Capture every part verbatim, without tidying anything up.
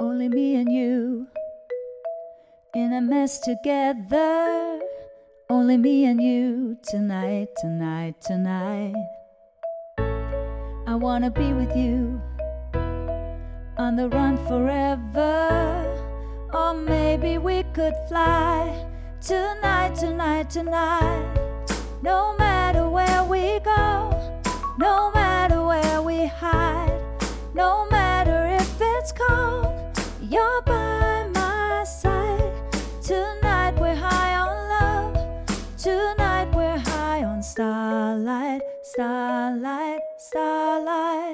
Only me and you in a mess together. Only me and you tonight, tonight, tonight. I wanna be with you on the run forever. Or maybe we could fly tonight, tonight, tonight. No matter where we go, no matter where we hide, no matter if it's cold, you're by my side. Tonight we're high on love. Tonight we're high on starlight, starlight, starlight.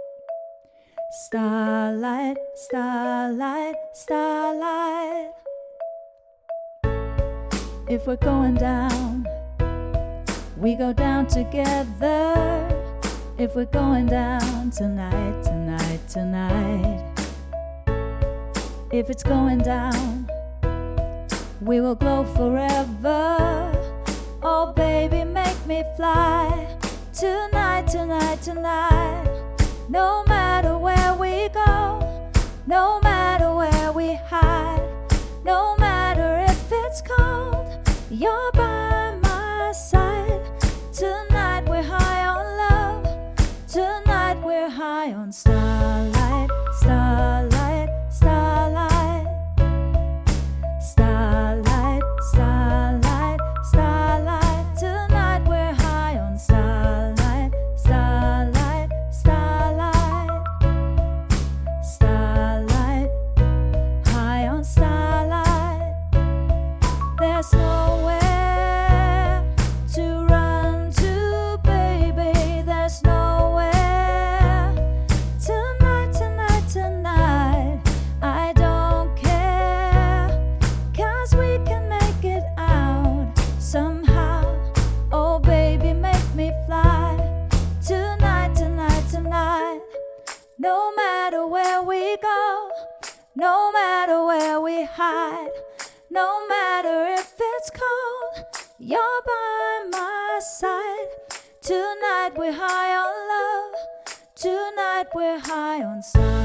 Starlight, starlight, starlight. If we're going down, we go down together. If we're going down tonight, tonight, tonight. If it's going down, we will glow forever. Oh baby, make me fly tonight, tonight, tonight. No matter where we go, no matter where we hide, no matter if it's cold, you're by my side. Tonight we're high on love. Tonight we're high on starlight, starlight, starlight. Starlight, starlight, starlight. Tonight we're high on starlight, starlight, starlight. Starlight, high on starlight. There's nowhere to run to, baby. There's nowhere. Tonight, tonight, tonight. I don't care, 'cause we can make it out somehow. Oh baby, make me fly tonight, tonight, tonight. No matter where we go, no matter where we hide, no matter if it's cold, you're by my side. Tonight we're high on love. Tonight we're high on sun.